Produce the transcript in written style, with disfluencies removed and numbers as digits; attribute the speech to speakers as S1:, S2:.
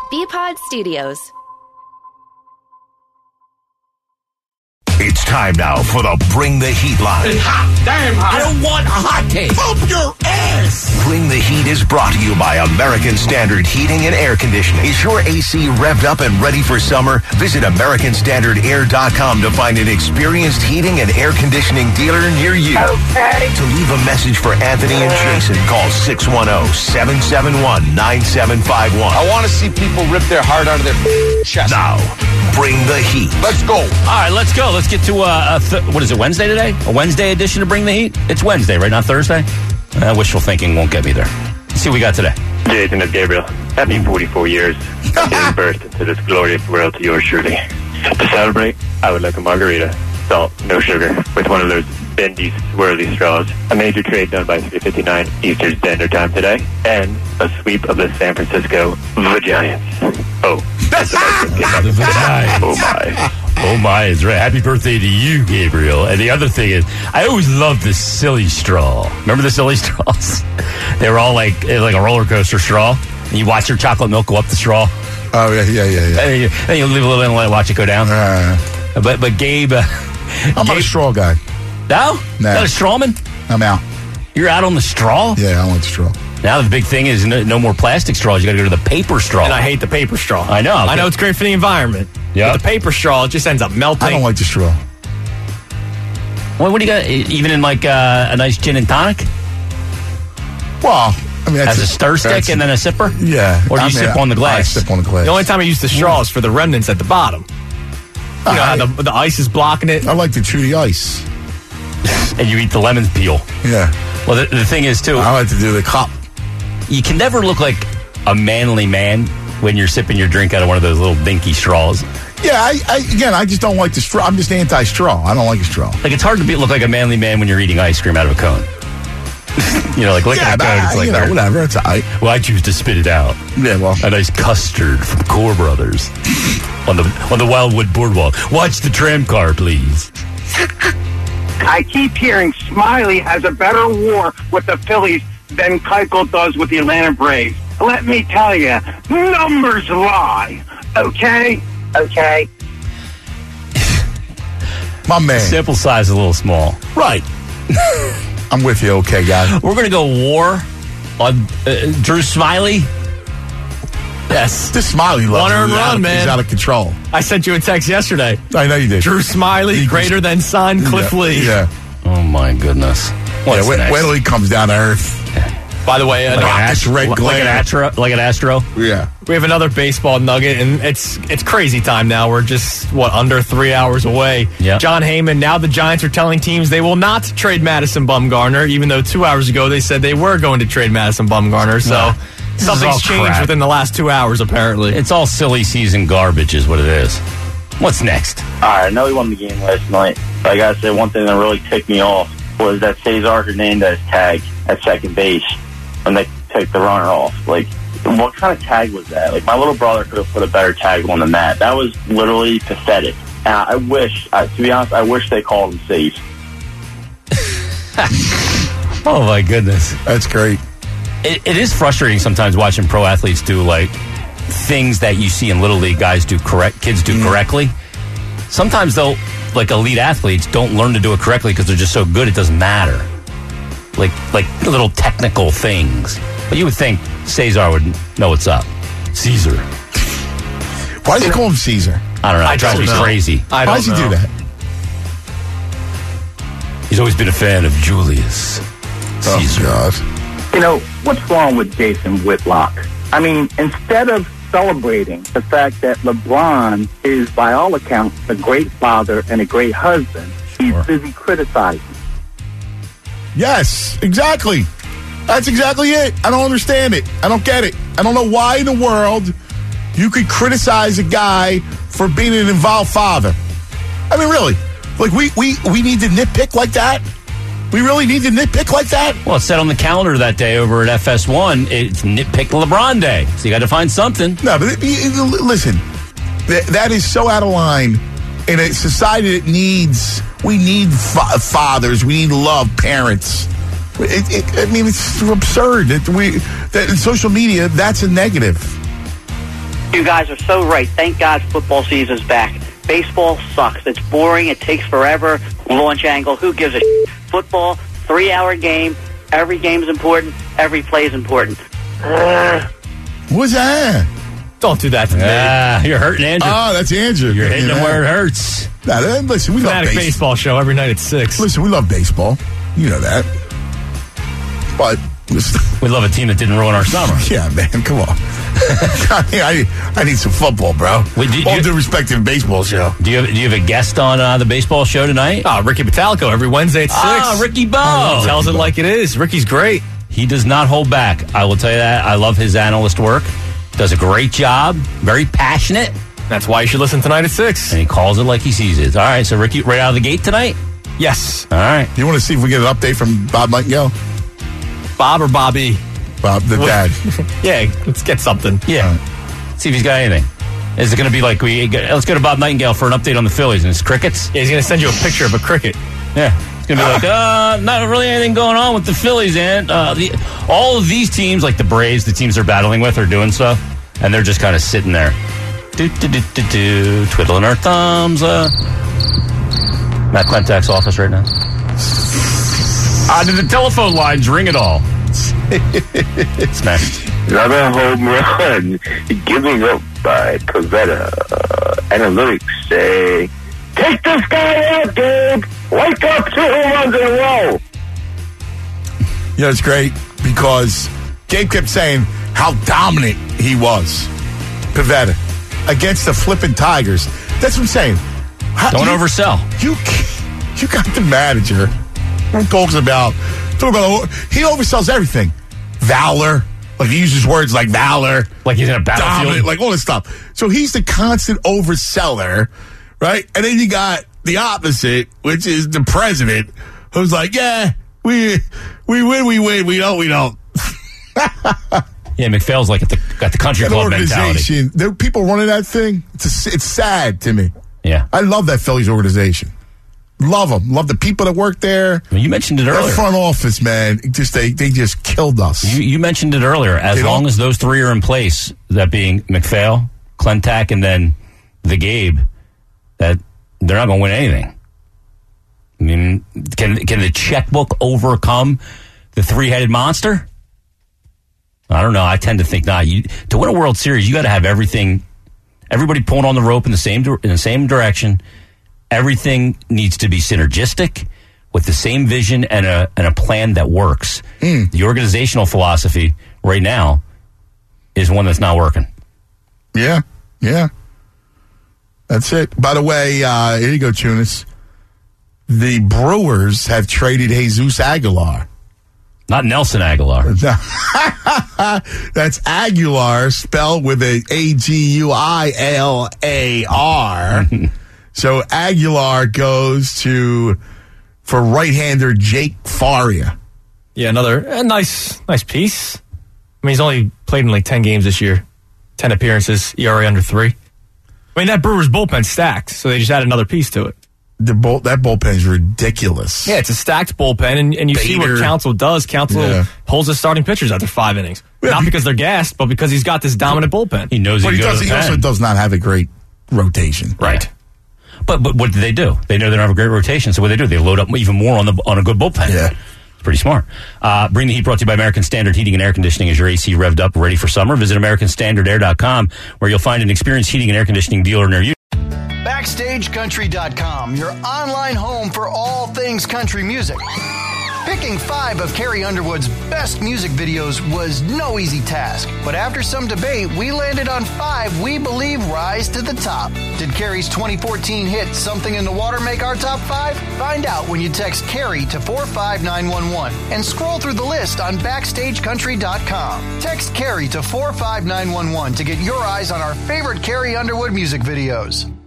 S1: BPod Studios.
S2: It's time now for the Bring the Heat line.
S3: It's hot. Damn hot.
S4: I don't want a hot take.
S3: Pump your ass.
S2: Bring the Heat is brought to you by American Standard Heating and Air Conditioning. Is your AC revved up and ready for summer? Visit AmericanStandardAir.com to find an experienced heating and air conditioning dealer near you.
S3: Okay.
S2: To leave a message for Anthony and Jason, call 610-771-9751.
S5: I want to see people rip their heart out of their chest.
S2: Now, bring the heat.
S5: Let's go.
S4: All right, let's go. Let's get to what is it, Wednesday today? A Wednesday edition of Bring the Heat? It's Wednesday, right? Not Thursday? Wishful thinking won't get me there. Let's see what we got today.
S6: Jason, it's Gabriel. Happy 44 years of giving birth into this glorious world to yours truly. To celebrate, I would like a margarita, salt, no sugar, with one of those bendy, swirly straws. A major trade done by 3:59 Eastern Standard Time today, and a sweep of the San Francisco Giants. Oh, that's
S4: The Giants.
S6: Oh my.
S4: Oh my, it's right. Happy birthday to you, Gabriel. And the other thing is, I always loved the silly straw. Remember the silly straws? They were all like a roller coaster straw. And you watch your chocolate milk go up the straw.
S7: Oh, yeah.
S4: And you leave a little bit and watch it go down. But Gabe...
S7: I'm not a straw guy.
S4: No?
S7: No.
S4: Not a strawman?
S7: I'm out.
S4: You're out on the straw?
S7: Yeah, I want the straw.
S4: Now the big thing is no more plastic straws. You got to go to the paper straw.
S8: And I hate the paper straw.
S4: I know.
S8: I know it's great for the environment.
S4: Yeah.
S8: But the paper straw, it just ends up melting.
S7: I don't like the straw.
S4: What do you got? Even in like a nice gin and tonic?
S7: Well, I mean, that's
S4: As a stir stick and then a sipper?
S7: Yeah.
S4: Or do you sip on the glass?
S7: I sip on the glass.
S8: The only time I use the straw is for the remnants at the bottom. You know how the ice is blocking it?
S7: I like to chew the ice.
S4: And you eat the lemon peel.
S7: Yeah.
S4: Well, the thing is, too,
S7: I like to do the cup.
S4: you can never look like a manly man when you're sipping your drink out of one of those little dinky straws.
S7: Yeah, I just don't like the straw. I'm just anti-straw. I don't like a straw.
S4: Like, it's hard to look like a manly man when you're eating ice cream out of a cone. You know, like licking a cone. It's like,
S7: whatever. It's all right.
S4: well, I choose to spit it out.
S7: Yeah, well.
S4: A nice custard from Core Brothers on the Wildwood Boardwalk. Watch the tram car, please.
S9: I keep hearing Smiley has a better war with the Phillies than Keuchel does with the Atlanta Braves. Let me tell you, numbers lie. Okay? Okay.
S7: My man.
S4: Sample size is a little small.
S7: Right. I'm with you, okay, guy.
S4: We're going to go war on Drew Smiley.
S8: Yes.
S7: This Smiley love
S8: One earned run, man.
S7: He's out of control.
S8: I sent you a text yesterday.
S7: I know you did.
S8: Drew Smiley, greater than son, Cliff Lee.
S7: Yeah.
S4: Oh, my goodness. What's
S7: Wait
S4: next?
S7: till he comes down to earth.
S8: By the way,
S7: This red glare.
S4: Like an Astro?
S7: Yeah.
S8: we have another baseball nugget, and it's crazy time now. We're just, under 3 hours away.
S4: Yeah.
S8: John Heyman, now the Giants are telling teams they will not trade Madison Bumgarner, even though 2 hours ago they said they were going to trade Madison Bumgarner. So
S4: all
S8: something's changed
S4: crap.
S8: within the last 2 hours, apparently.
S4: It's all silly season garbage is what it is. What's next?
S6: All right, I know we won the game last night, but I got to say one thing that really ticked me off was that Cesar Hernandez tag at second base when they took the runner off. Like, what kind of tag was that? Like, my little brother could have put a better tag on than that. That was literally pathetic. And I wish, to be honest, I wish they called him safe.
S4: Oh, my goodness.
S7: That's great.
S4: It is frustrating sometimes watching pro athletes do, like, things that you see in Little League kids do correctly. Sometimes, though, like, elite athletes don't learn to do it correctly because they're just so good it doesn't matter. Like little technical things. But you would think Cesar would know what's up. Caesar.
S7: Why does he call him Caesar?
S4: I don't know.
S8: I
S4: It drives
S8: don't
S4: me
S8: know.
S4: crazy.
S8: I
S7: Why
S8: don't
S7: does he
S8: know.
S7: do that?
S4: He's always been a fan of Julius Caesar.
S7: Oh, God.
S9: You know, what's wrong with Jason Whitlock? I mean, instead of celebrating the fact that LeBron is, by all accounts, a great father and a great husband, he's busy criticizing.
S7: Yes, exactly. That's exactly it. I don't understand it. I don't get it. I don't know why in the world you could criticize a guy for being an involved father. I mean, really. Like, we need to nitpick like that? We really need to nitpick like that?
S4: Well, it's set on the calendar that day over at FS1. It's Nitpick LeBron Day. So you got to find something.
S7: No, but listen, that is so out of line in a society that we need fathers, we need love, parents. I mean, it's absurd that in social media, that's a negative.
S1: You guys are so right. Thank God football season's back. Baseball sucks. It's boring. It takes forever. Launch angle. Who gives a shit? Football, 3-hour game. Every game's important. Every play's important.
S7: What's that?
S8: Don't do that to me.
S4: You're hurting Andrew.
S7: Oh, that's Andrew.
S4: You're hitting him where it hurts.
S7: Nah, listen, we love
S8: Fanatic baseball show every night at 6.
S7: Listen, we love baseball. You know that. But
S4: we love a team that didn't ruin our summer.
S7: Yeah, man, come on. I need some football, bro. All due respect to the baseball show.
S4: Do you have a guest on the baseball show tonight?
S8: Ricky Batalico every Wednesday at 6.
S4: Ricky Bo.
S8: Tells it like it is. Ricky's great.
S4: He does not hold back. I will tell you that. I love his analyst work. Does a great job. Very passionate.
S8: That's why you should listen tonight at 6.
S4: And he calls it like he sees it. All right, so Ricky, right out of the gate tonight?
S8: Yes.
S4: All right.
S7: You want to see if we get an update from Bob Nightingale?
S8: Bob or Bobby?
S7: Bob, the dad.
S8: Yeah, let's get something.
S4: Yeah. See if he's got anything. Is it going to be like let's go to Bob Nightingale for an update on the Phillies and his crickets?
S8: Yeah, he's going to send you a picture of a cricket.
S4: Yeah. It's going to be like, not really anything going on with the Phillies, and all of these teams, like the Braves, the teams they're battling with, are doing stuff, and they're just kind of sitting there, twiddling our thumbs. Matt Klentak's office right now. Did the telephone lines ring at all? Smash.
S10: Another home run. Giving up by Pavetta. Analytics say, take this guy out, Gabe. Wake up 2 home runs in a row.
S7: You know, it's great because Gabe kept saying how dominant he was. Pavetta against the flipping Tigers. That's what I'm saying.
S4: Don't oversell.
S7: You got the manager who talks about he oversells everything. Valor. Like he uses words like valor.
S4: Like he's in a battlefield.
S7: Dominant, like all this stuff. So he's the constant overseller, right? And then you got the opposite, which is the president, who's like, yeah, we win, we win. We don't.
S4: Yeah, McPhail's like got the country club mentality.
S7: There are people running that thing. It's sad to me.
S4: Yeah.
S7: I love that Phillies organization. Love them. Love the people that work there.
S4: Well, you mentioned it earlier.
S7: That front office, man, they just killed us.
S4: You mentioned it earlier. As long as those three are in place, that being McPhail, Klentak, and then the Gabe, that they're not going to win anything. I mean, can the checkbook overcome the three-headed monster? I don't know. I tend to think not. To win a World Series, you got to have everybody pulling on the rope in the same direction. Everything needs to be synergistic with the same vision and a plan that works. The organizational philosophy right now is one that's not working.
S7: Yeah. That's it. By the way, here you go, Tunis. The Brewers have traded Jesus Aguilar.
S4: Not Nelson Aguilar. That's
S7: Aguilar, spelled with an Aguilar. So Aguilar goes for right-hander Jake Faria.
S8: Yeah, another nice piece. I mean, he's only played in like 10 games this year. 10 appearances, ERA under 3. I mean, that Brewers bullpen stacked, so they just add another piece to it.
S7: That bullpen is ridiculous.
S8: Yeah, it's a stacked bullpen, and you see what Counsell does. Counsell pulls his starting pitchers after 5 innings. Yeah, not because they're gassed, but because he's got this dominant bullpen.
S4: He knows
S7: he also does not have a great rotation.
S4: Right. Yeah. But what do? They know they don't have a great rotation, so what do? They load up even more on a good bullpen.
S7: Yeah.
S4: It's pretty smart. Bring the Heat brought to you by American Standard Heating and Air Conditioning. As your AC revved up, ready for summer, visit AmericanStandardAir.com, where you'll find an experienced heating and air conditioning dealer near you.
S11: BackstageCountry.com, your online home for all things country music. Picking 5 of Carrie Underwood's best music videos was no easy task, but after some debate, we landed on 5 we believe rise to the top. Did Carrie's 2014 hit Something in the Water make our top 5? Find out when you text Carrie to 45911 and scroll through the list on BackstageCountry.com. Text Carrie to 45911 to get your eyes on our favorite Carrie Underwood music videos.